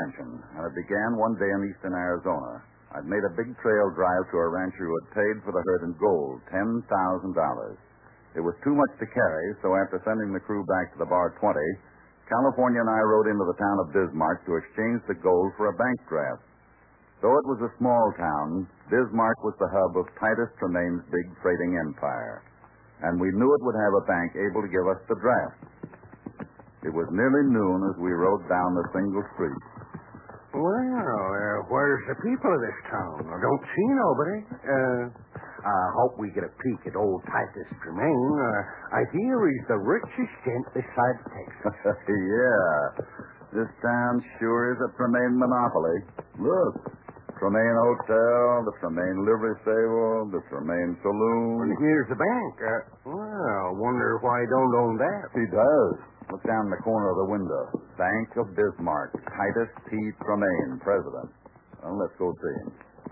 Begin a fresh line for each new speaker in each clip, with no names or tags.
mansion, and it began one day in eastern Arizona. I'd made a big trail drive to a rancher who had paid for the herd in gold, $10,000. It was too much to carry, so after sending the crew back to the Bar 20, California and I rode into the town of Bismarck to exchange the gold for a bank draft. Though it was a small town, Bismarck was the hub of Titus Tremaine's big freighting empire, and we knew it would have a bank able to give us the draft. It was nearly noon as we rode down the single street.
Well, where's the people of this town? I don't see nobody. I hope we get a peek at old Titus Tremaine. I hear he's the richest gent this side of Texas.
Yeah. This town sure is a Tremaine monopoly. Look. Tremaine Hotel, the Tremaine Livery Stable, the Tremaine Saloon.
And here's the bank. Wonder why he don't own that.
He does. Look down in the corner of the window. Bank of Bismarck. Titus T. Tremaine, president. Well, let's go see him.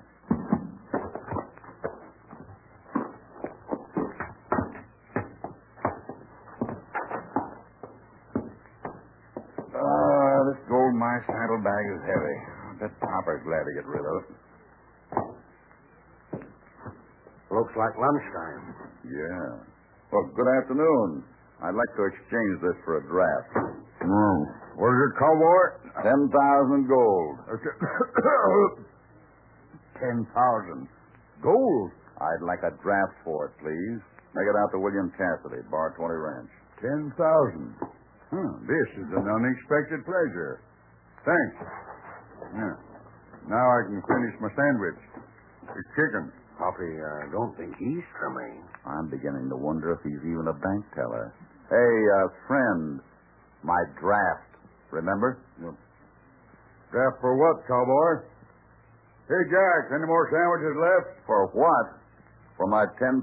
This gold in my saddlebag is heavy. I bet Topper's glad to get rid of it.
Looks like lunchtime.
Yeah. Well, good afternoon. I'd like to exchange this for a draft.
What is it, cowboy?
10,000 gold.
10,000. Gold?
I'd like a draft for it, please. Make it out to William Cassidy, Bar 20 Ranch.
10,000. This is an unexpected pleasure. Thanks. Yeah. Now I can finish my sandwich. It's chicken. Hoppy, I don't think he's Tremaine.
I'm beginning to wonder if he's even a bank teller. Hey, friend, my draft. Remember?
Draft for what, cowboy? Hey, Jack, any more sandwiches left?
For what? For my $10,000.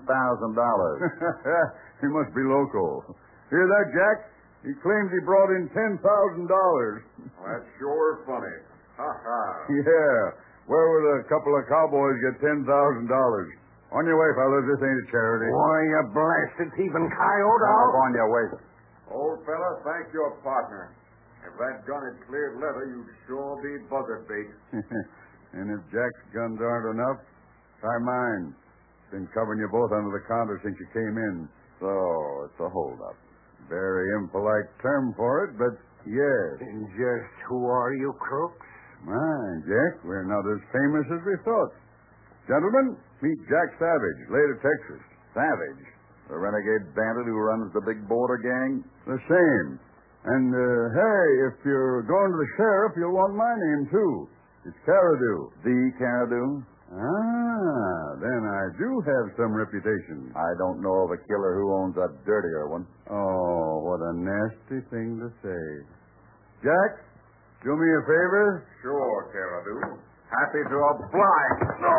He must be local. Hear that, Jack? He claims he brought in $10,000.
That's sure funny. Ha ha.
Yeah. Where would a couple of cowboys get $10,000? On your way, fellas. This ain't a charity.
Why, you blasted thieving coyote.
On your way.
Old fella, thank your partner. If that gun had cleared leather, you'd sure be buzzard bait.
And if Jack's guns aren't enough, try mine. Been covering you both under the counter since you came in.
So, it's a holdup.
Very impolite term for it, but yes.
And just who are you, crooks?
My, Jack, we're not as famous as we thought. Gentlemen, meet Jack Savage, late of Texas.
Savage? The renegade bandit who runs the big border gang?
The same. And, hey, if you're going to the sheriff, you'll want my name, too. It's Caradu.
The Caradu?
Then I do have some reputation.
I don't know of a killer who owns a dirtier one.
Oh, what a nasty thing to say. Jack, do me a favor?
Sure, Caradu.
Happy to oblige.
No!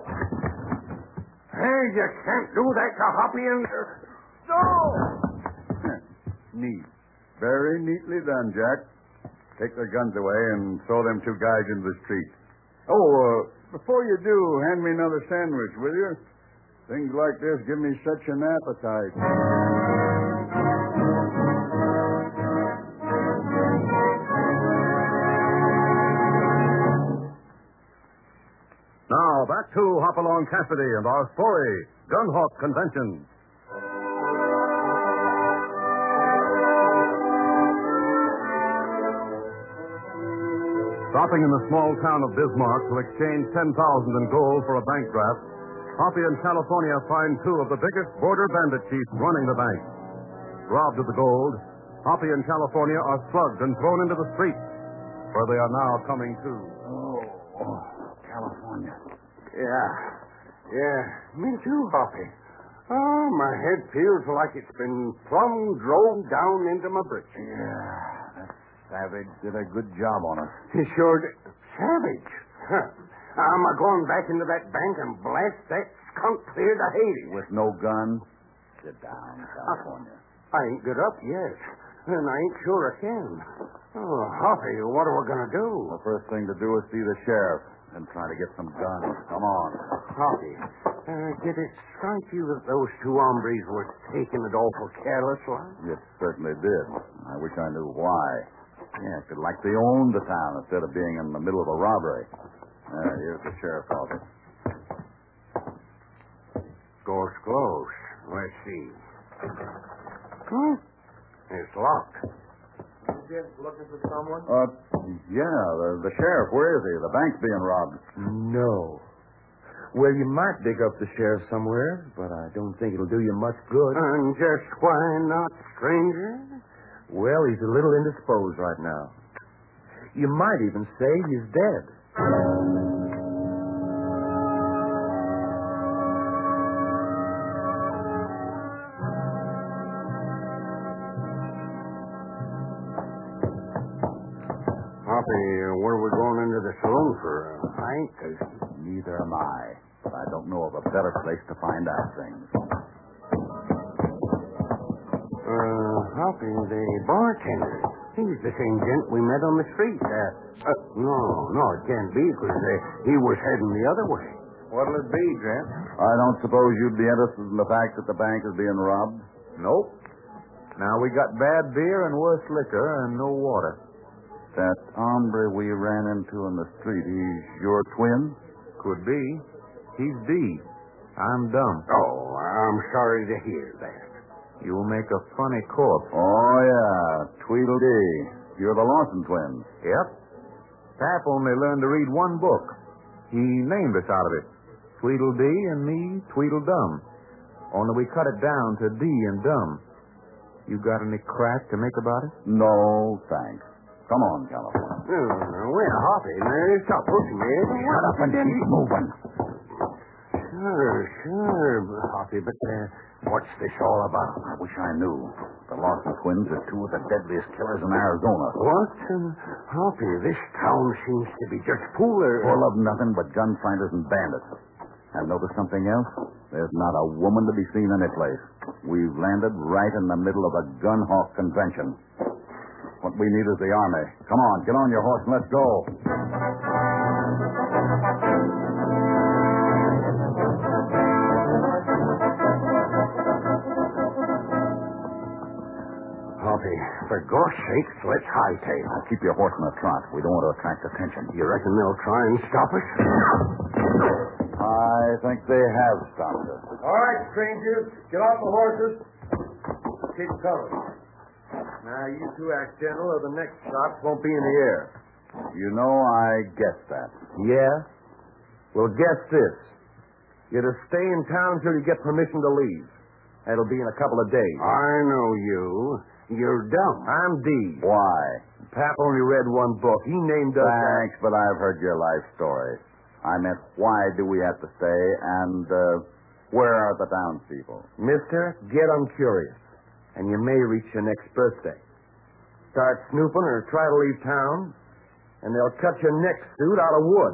Hey, you can't do that to Hoppy and... No!
Neat. Very neatly done, Jack. Take their guns away and throw them two guys into the street. Before you do, hand me another sandwich, will you? Things like this give me such an appetite.
Now, back to Hopalong Cassidy and our story, Gunhawk Convention. Stopping in the small town of Bismarck to exchange $10,000 in gold for a bank draft, Hoppy and California find two of the biggest border bandit chiefs running the bank. Robbed of the gold, Hoppy and California are slugged and thrown into the streets, where they are now coming to.
California.
Yeah. Me too, Hoppy. Oh, my head feels like it's been plumb drove down into my britches.
Yeah, that Savage did a good job on us.
He sure did. Savage? Huh. I'm going back into that bank and blast that skunk clear to Hades.
With no gun? Sit down, California.
I ain't got up yet, and I ain't sure I can. Oh, Hoppy, what are we going to do?
The first thing to do is see the sheriff and try to get some guns. Come on.
Hoppy, did it strike you that those two hombres were taking it awful careless like?
It certainly did. I wish I knew why. Yes, like they owned the town instead of being in the middle of a robbery. Here's the sheriff's office.
Door's closed. Let's see. It's locked.
Looking for someone?
Yeah, the sheriff. Where is he? The bank's being robbed.
No. Well, you might dig up the sheriff somewhere, but I don't think it'll do you much good.
And just why not, stranger?
Well, he's a little indisposed right now. You might even say he's dead.
Hoppy, where are we going into the saloon for? I ain't thirsty.
Neither am I. But I don't know of a better place to find out things.
Hoppy, the bartender. He's the same gent we met on the street. No, it can't be, because he was heading the other way.
What'll it be, Grant?
I don't suppose you'd be interested in the fact that the bank is being robbed?
Nope. Now, we got bad beer and worse liquor and no water.
That hombre we ran into in the street, he's your twin?
Could be. He's D. I'm dumb.
Oh, I'm sorry to hear that.
You'll make a funny corpse.
Oh, yeah. Tweedledee. You're the Lawson twins.
Yep. Pap only learned to read one book. He named us out of it. Tweedledee and me, Tweedledum. Only we cut it down to D and dumb. You got any crack to make about it?
No, thanks. Come on, California.
Well, Hoppy, stop pushing me.
Shut up and keep moving.
Sure, Hoppy, but what's this all about?
I wish I knew. The Lawson twins are two of the deadliest killers in Arizona.
What? Hoppy, this town seems to be just full
of nothing but gunfighters and bandits. I've noticed something else. There's not a woman to be seen any place. We've landed right in the middle of a gun hawk convention. What we need is the army. Come on, get on your horse and let's go.
Hoppy, for gosh sakes, let's hightail.
Keep your horse in a trot. We don't want to attract attention.
You reckon they'll try and stop us?
I think they have stopped us.
All right, strangers. Get off the horses. Keep coming. Now, you two act gentle or the next shots won't be in the air.
You know, I guessed that.
Yeah? Well, guess this. You're to stay in town until you get permission to leave. That'll be in a couple of days.
I know you. You're dumb.
I'm D.
Why?
Pap only read one book. He named us...
Thanks, but I've heard your life story. I meant, why do we have to stay, and where are the townspeople?
Mister, get uncurious, and you may reach your next birthday. Start snooping or try to leave town, and they'll cut your neck suit out of wood.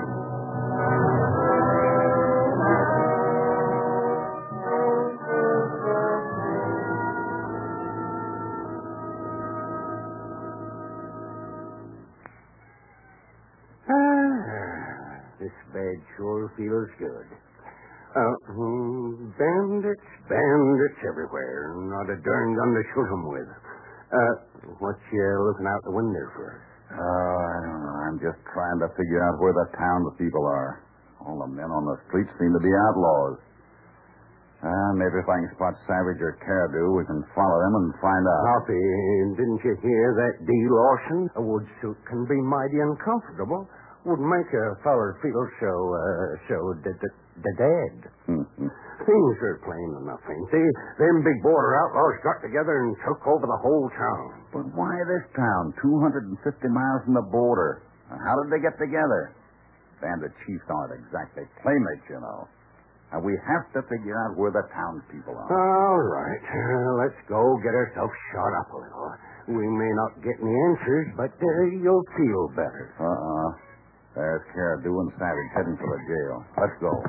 This bed sure feels good. Bandits everywhere. Not a darn gun to shoot 'em with. What you looking out the window for?
I don't know. I'm just trying to figure out where the townspeople are. All the men on the street seem to be outlaws. Maybe if I can spot Savage or Caribou, we can follow them and find out.
Hoppy, didn't you hear that, D. Lawson? A wood suit can be mighty uncomfortable. Wouldn't make a feller feel so dead. Things are plain enough, ain't they? Them big border outlaws got together and took over the whole town.
But why this town? 250 miles from the border. How did they get together? Bandit chiefs aren't exactly playmates, you know. And we have to figure out where the townspeople are.
All right. Let's go get ourselves shot up a little. We may not get any answers, but you'll feel better.
There's Caribou and Savage heading for the jail. Let's go.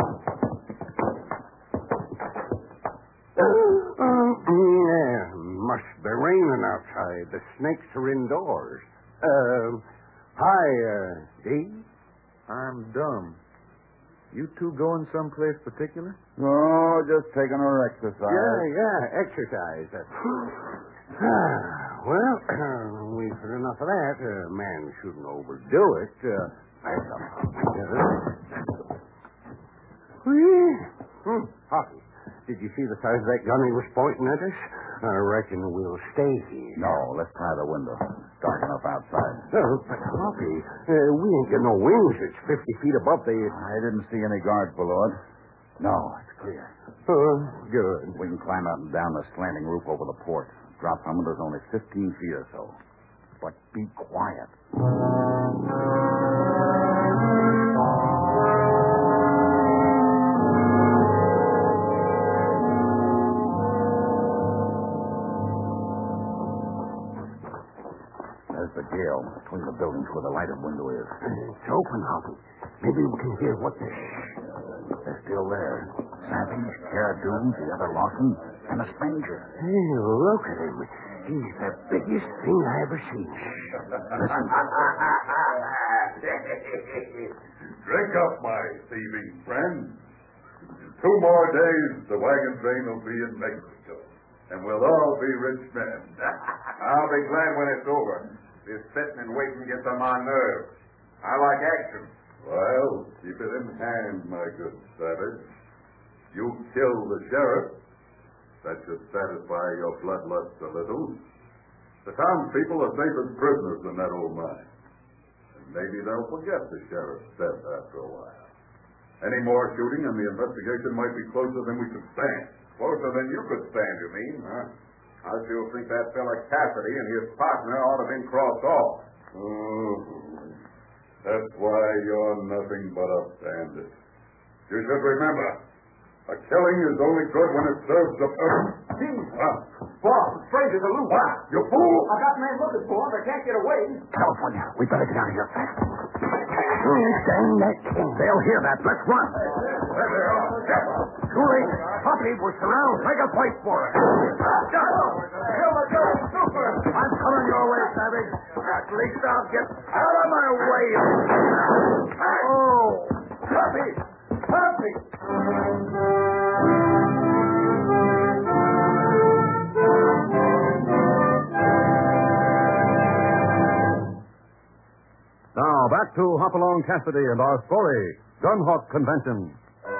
Must be raining outside. The snakes are indoors. Hi, D.
I'm dumb. You two going someplace particular?
No, just taking our exercise.
Yeah, exercise. Well, we've heard enough of that. A man shouldn't overdo it. Hoppy, did you see the size of that gun he was pointing at us? I reckon we'll stay here.
No, let's try the window. It's dark enough outside.
But Hoppy, we ain't got no wings. It's 50 feet above the...
I didn't see any guards below it. No, it's clear.
Oh, good.
We can climb out and down the slanting roof over the porch. Drop from it is only 15 feet or so. But be quiet. There's the jail between the buildings where the lighted window is.
It's open, Hoppy. Maybe we can hear what they're...
They're still there. Savage, Carradoo, the other Lawson, and a stranger.
Hey, look at him. He's the biggest thing I ever seen. Listen.
Drink up, my thieving friend. In 2 more days, the wagon train will be in Mexico, and we'll all be rich men.
I'll be glad when it's over. This sitting and waiting gets on my nerves. I like action.
Well, keep it in hand, my good Savage. You kill the sheriff. That should satisfy your bloodlust a little. The townspeople are safe as prisoners in that old mine. And maybe they'll forget the sheriff's death after a while. Any more shooting and the investigation might be closer than we could stand.
Closer than you could stand, you mean? Huh? I still think that fella Cassidy and his partner ought to have been crossed off.
Oh, that's why you're nothing but a bandit. You should remember, a killing is only good when it serves the purpose.
Boss, the stranger's a loose.
What? You fool!
I got men looking for him. They can't get away.
California, we better get out of here fast. Dang that king. They'll hear that. Let's run.
There they are.
Too late. Hoppy, we're surrounded. Make a fight for it. I'm coming your way, Savage. At least I'll get out of my way. Oh, Hoppy! Hoppy!
Now, back to Hopalong Cassidy and our story, Gunhawk Convention.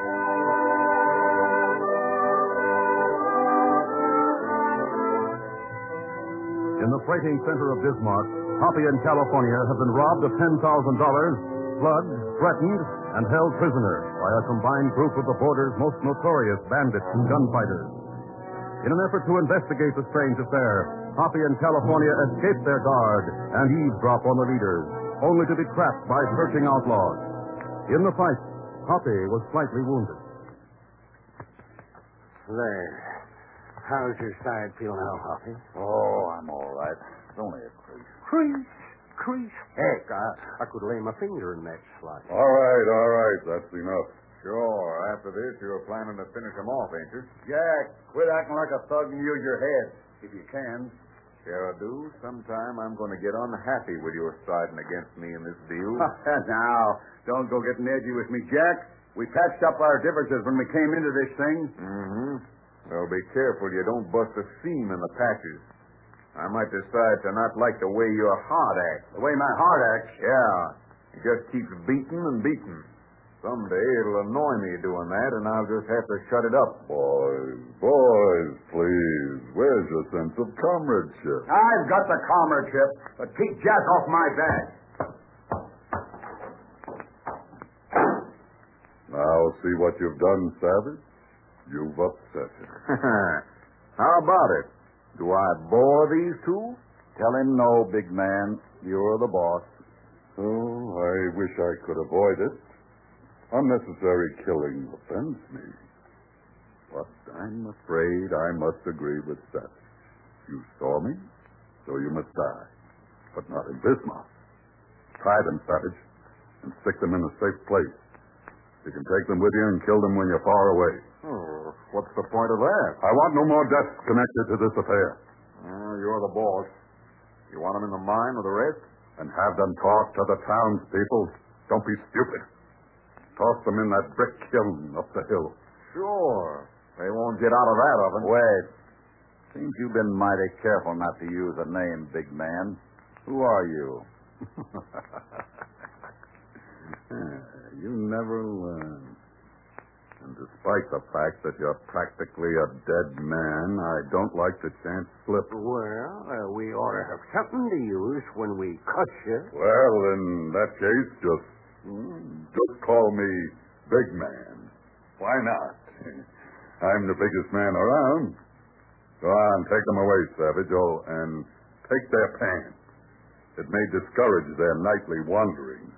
In the freighting center of Bismarck, Hoppy and California have been robbed of $10,000, slugged, threatened, and held prisoner by a combined group of the border's most notorious bandits and gunfighters. In an effort to investigate the strange affair, Hoppy and California escape their guard and eavesdrop on the leaders, only to be trapped by searching outlaws. In the fight, Hoppy was slightly wounded.
There. How's your side feel now, Hoppy?
Oh, I'm all right. It's only a crease.
Crease? Heck, I could lay my finger in that slot.
All right. That's enough.
Sure. After this, you're planning to finish him off, ain't you?
Jack, quit acting like a thug and use your head, if you can.
Carradoo, sometime I'm going to get unhappy with your siding against me in this deal.
Now, don't go getting edgy with me, Jack. We patched up our differences when we came into this thing.
Mm-hmm. Well, be careful you don't bust a seam in the patches. I might decide to not like the way your heart acts.
The way my heart acts?
Yeah. It just keeps beating and beating. Someday it'll annoy me doing that, and I'll just have to shut it up.
Boys, please. Where's your sense of comradeship?
I've got the comradeship, but keep Jack off my back.
Now see what you've done, Savage. You've upset him.
How about it? Do I bore these two?
Tell him no, big man. You're the boss.
Oh, I wish I could avoid it. Unnecessary killing offends me. But I'm afraid I must agree with Savage. You saw me, so you must die. But not in Bismarck. Tie them, Savage, and stick them in a safe place. You can take them with you and kill them when you're far away.
Oh, what's the point of that?
I want no more deaths connected to this affair.
You're the boss. You want them in the mine with the rest?
And have them talk to the townspeople. Don't be stupid. Toss them in that brick kiln up the hill.
Sure. They won't get out of that oven.
Wait. Seems you've been mighty careful not to use a name, big man. Who are you?
You never learn. And despite the fact that you're practically a dead man, I don't like the chance slip.
Well, we ought to have something to use when we cut you.
Well, in that case, just call me Big Man. Why not? I'm the biggest man around. Go on, take them away, Savage, and take their pants. It may discourage their nightly wanderings.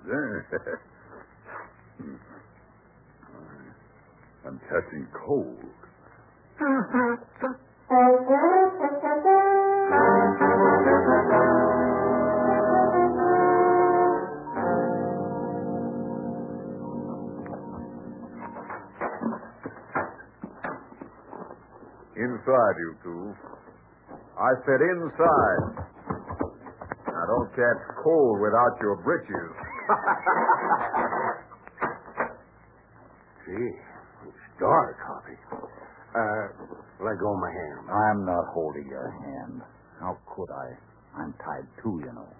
I'm catching cold.
Inside, you two. I said inside. Now, don't catch cold without your breeches.
Gee, it's dark, Hoppy. Let go of my hand.
I'm not holding your hand. How could I? I'm tied too, you know.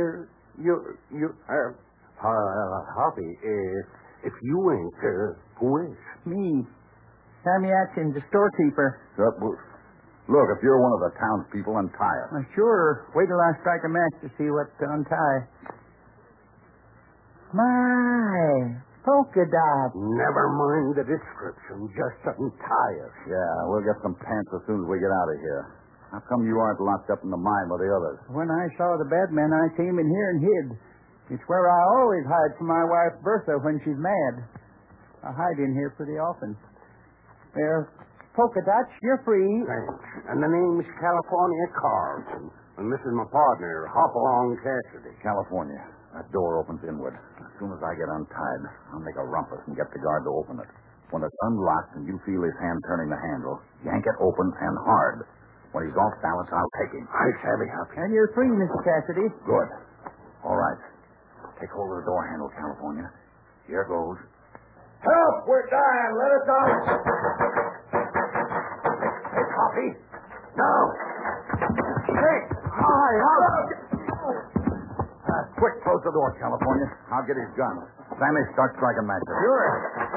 Hoppy, if you ain't, who is?
Me. Sammy Atkins, the storekeeper.
Look, if you're one of the townspeople, untie us.
Sure. Wait till I strike a match to see what to untie. My, polka dot.
Never mind the description. Just untie us.
Yeah, we'll get some pants as soon as we get out of here. How come you aren't locked up in the mine with the others?
When I saw the bad men, I came in here and hid. It's where I always hide from my wife, Bertha, when she's mad. I hide in here pretty often. Well, polka dots, you're free.
Thanks. And the name's California Carlson. And this is my partner, Hopalong Cassidy.
California. That door opens inward. As soon as I get untied, I'll make a rumpus and get the guard to open it. When it's unlocked and you feel his hand turning the handle, yank it open and hard. When he's off balance, I'll take him.
I savvy, Hoppy.
And you're free, Mr. Cassidy.
Good. All right. Take hold of the door handle, California. Here goes.
Help! We're dying. Let us out. Hey, Hoppy. Now. Hey, hi,
Quick, close the door, California. I'll get his gun. Sammy, start striking matches.
Sure.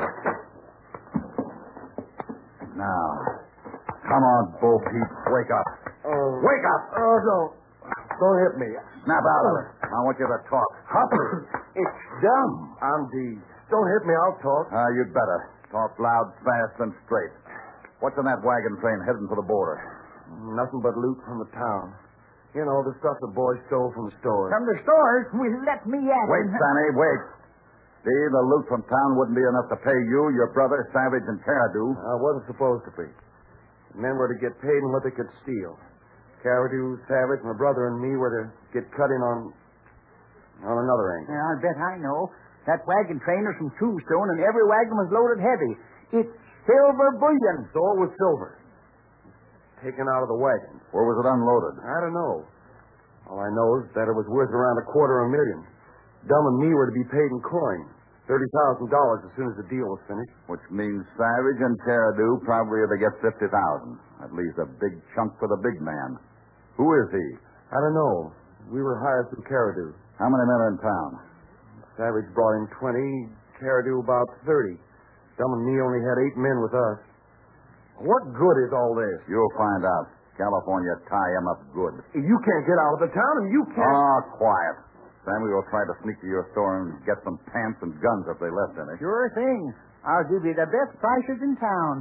Now, come on, Bo Peep. Wake up. Wake up!
Don't hit me.
Snap out of it. I want you to talk.
Hoppy, it's dumb. I'm Deed. Don't hit me. I'll talk.
You'd better. Talk loud, fast, and straight. What's in that wagon train heading for the border?
Nothing but loot from the town. You know, the stuff the boys stole from the stores.
From the stores? Well, let me at
Wait,
him.
Sammy, wait. See, the loot from town wouldn't be enough to pay you, your brother, Savage, and Caradu.
Wasn't supposed to be. The men were to get paid in what they could steal. Caradu, Savage, my brother, and me were to get cut in on another angle.
Yeah, I bet I know. That wagon train was from Tombstone, and every wagon was loaded heavy. It's silver bullion.
So it was silver. Taken out of the wagon.
Where was it unloaded?
I don't know. All I know is that it was worth around $250,000. Dum and me were to be paid in coin. $30,000 as soon as the deal was finished.
Which means Savage and Caradu probably are to get $50,000. That leaves a big chunk for the big man. Who is he?
I don't know. We were hired through Caradu.
How many men are in town?
Savage brought in 20, Caradu about 30. Dum and me only had 8 men with us. What good is all this?
You'll find out. California tie him up good.
You can't get out of the town, and you can't...
Oh, quiet. Sammy will try to sneak to your store and get some pants and guns if they left any.
Sure thing. I'll give you the best prices in town.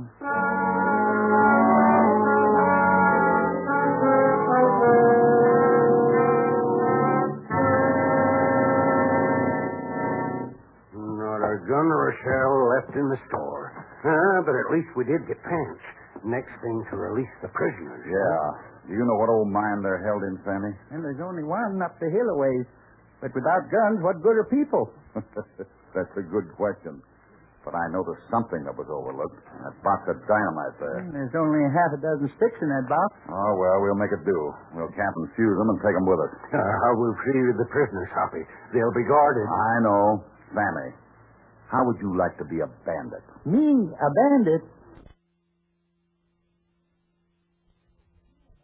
Not a gun or a shell left in the store. But at least we did get pants. Next thing to release the prisoners.
Yeah. Do you know what old mine they're held in, Sammy?
And there's only one up the hill a ways. But without guns, what good are people?
That's a good question. But I know there's something that was overlooked. That box of dynamite there.
There's only half a dozen sticks in that box.
Oh, well, we'll make it do. We'll cap and fuse them and take them with us.
We'll free the prisoners, Hoppy. They'll be guarded.
I know. Sammy, how would you like to be a bandit?
Me, a bandit?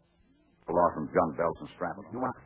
Lawson's gun belts and strap it on.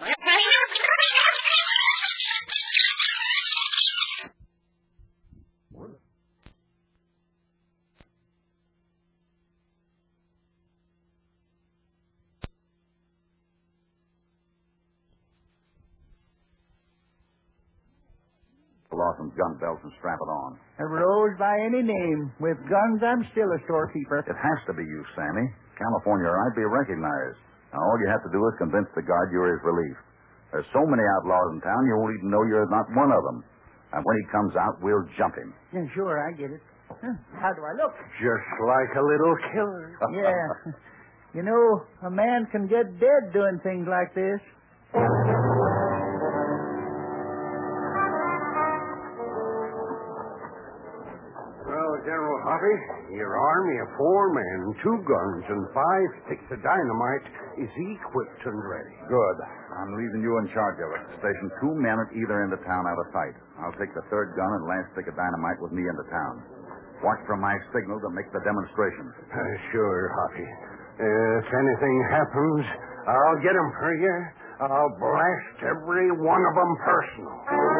Lawson's gun belts and strap it on.
A Rose by any name. With guns, I'm still a storekeeper.
It has to be you, Sammy. California or I'd be recognized. Now, all you have to do is convince the guard you're his relief. There's so many outlaws in town, you won't even know you're not one of them. And when he comes out, we'll jump him.
Yeah, sure, I get it. How do I look?
Just like a little killer.
Yeah. You know, a man can get dead doing things like this.
General Hoppy, your army of 4 men, 2 guns, and 5 sticks of dynamite is equipped and ready.
Good. I'm leaving you in charge of it. Station 2 men at either end of town out of sight. I'll take the 3rd gun and last stick of dynamite with me into town. Watch for my signal to make the demonstration.
Sure, Hoppy. If anything happens, I'll get 'em for you. I'll blast every one of 'em personal.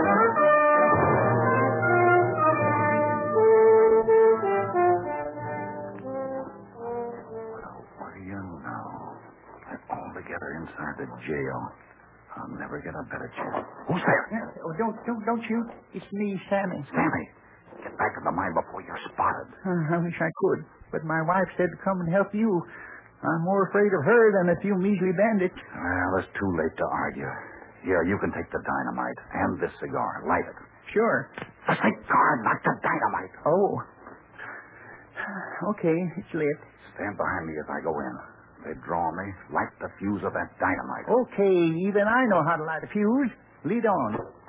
Inside the jail. I'll never get a better chance. Who's there?
Oh, don't shoot. It's me, Sammy.
Sammy, get back to the mine before you're spotted.
I wish I could, but my wife said to come and help you. I'm more afraid of her than a few measly bandits.
Well, it's too late to argue. Here, you can take the dynamite and this cigar. Light it.
Sure.
The cigar, not the dynamite.
Oh. Okay, it's lit.
Stand behind me as I go in. They draw me. Light the fuse of that dynamite.
Okay, even I know how to light a fuse. Lead on.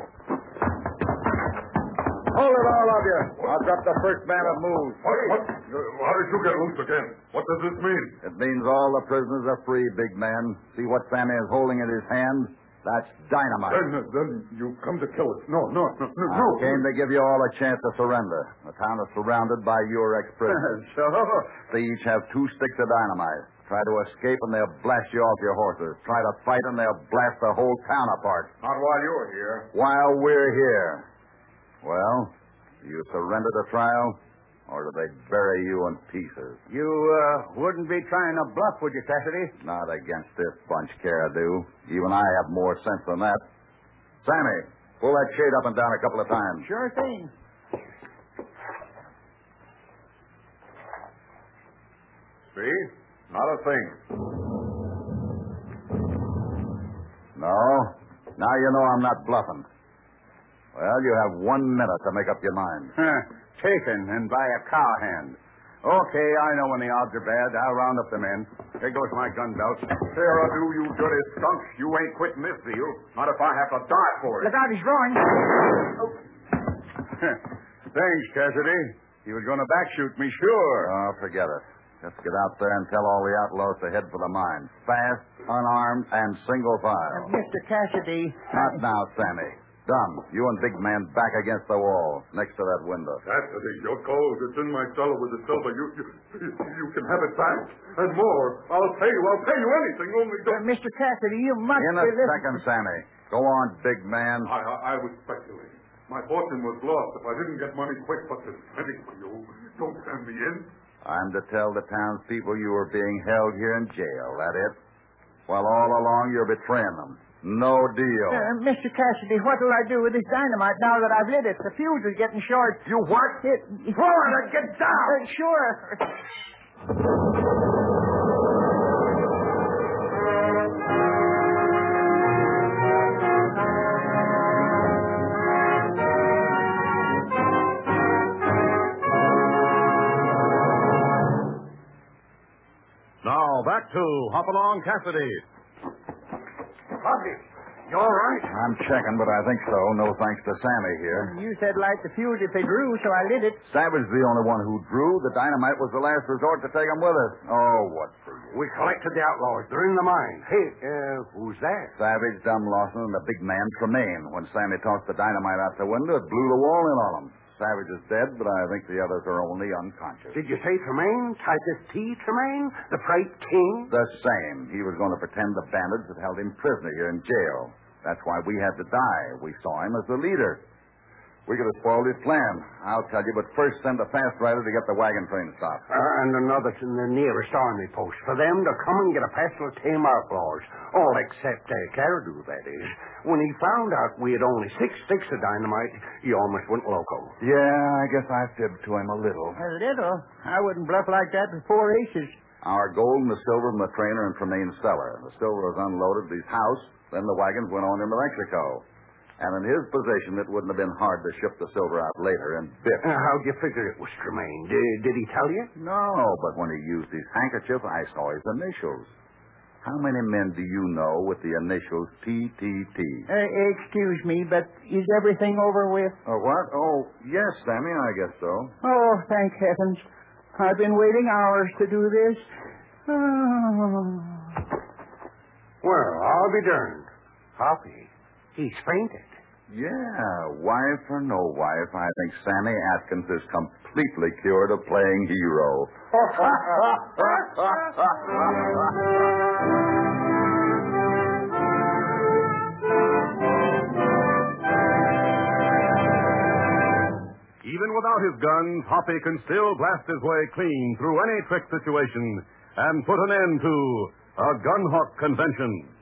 Hold it, all of you. I'll drop the first man that moves.
What? How did you get loose again? What does this mean?
It means all the prisoners are free, big man. See what Sammy is holding in his hand? That's dynamite.
Then you come to kill us. No.
I came to give you all a chance to surrender. The town is surrounded by your ex-prisoners.
So?
They each have 2 sticks of dynamite. Try to escape and they'll blast you off your horses. Try to fight and they'll blast the whole town apart.
Not while you're here.
While we're here. Well, do you surrender to trial? Or do they bury you in pieces?
You wouldn't be trying to bluff, would you, Cassidy?
Not against this bunch, Caradu. Even I have more sense than that. Sammy, pull that shade up and down a couple of times.
Sure thing.
See? Not a thing.
No? Now you know I'm not bluffing. Well, you have 1 minute to make up your mind.
Taken and by a cowhand. Okay, I know when the odds are bad. I'll round up the men. Here goes my gun belt.
Caradu, you dirty skunk. You ain't quitting this deal. Not if I have to die for it.
Look out, he's drawing.
Thanks, Cassidy. He was going to backshoot me, sure.
Oh, forget it. Just get out there and tell all the outlaws to head for the mine. Fast, unarmed, and single file.
Mr. Cassidy.
Not now, Sammy. Done. You and Big Man back against the wall, next to that window.
Cassidy, your gold is in my cellar with the silver. You can have it back. And more. I'll pay you anything, only don't...
Mr. Cassidy, you must...
In a second, Sammy. Go on, Big Man.
I was speculating. My fortune was lost if I didn't get money quick, but there's plenty for you. Don't send me in.
I'm to tell the townspeople you were being held here in jail, that it? While all along you're betraying them. No deal.
Mr. Cassidy, what'll I do with this dynamite now that I've lit it? The fuse is getting short.
You what?
Throw
it and get down!
Sure.
Now, back to Hopalong Cassidy.
Hoppy, you all right?
I'm checking, but I think so. No thanks to Sammy here.
You said light the fuse if they drew, so I lit it.
Savage the only one who drew. The dynamite was the last resort to take him with us. Oh, what for you?
We collected the outlaws. They're in the mine. Hey, who's that?
Savage, Dumb Lawson, and the big man, Tremaine. When Sammy tossed the dynamite out the window, it blew the wall in on them. Savage is dead, but I think the others are only unconscious.
Did you say Tremaine? Titus T. Tremaine? The freight king?
The same. He was going to pretend the bandits had held him prisoner here in jail. That's why we had to die. We saw him as the leader. We could have spoiled his plan. I'll tell you, but first send a fast rider to get the wagon train stopped.
And another to the nearest army post for them to come and get a passel of tame outlaws. All except Caribou, that is. When he found out we had only 6 sticks of dynamite, he almost went loco.
Yeah, I guess I fibbed to him a little.
A little? I wouldn't bluff like that with 4 aces.
Our gold and the silver from the trainer and Tremaine's cellar. The silver was unloaded at his house. Then the wagons went on into Mexico. And in his position, it wouldn't have been hard to ship the silver out later and bit.
How'd you figure it was Tremaine? Did he tell you?
No, but when he used his handkerchief, I saw his initials. How many men do you know with the initials TTT?
Excuse me, but is everything over with?
What? Oh, yes, Sammy, I guess so.
Oh, thank heavens. I've been waiting hours to do this. Oh.
Well, I'll be darned. Hoppy, he's fainted.
Yeah, wife or no wife, I think Sammy Atkins is completely cured of playing hero.
Even without his guns, Hoppy can still blast his way clean through any trick situation and put an end to a gun hawk convention.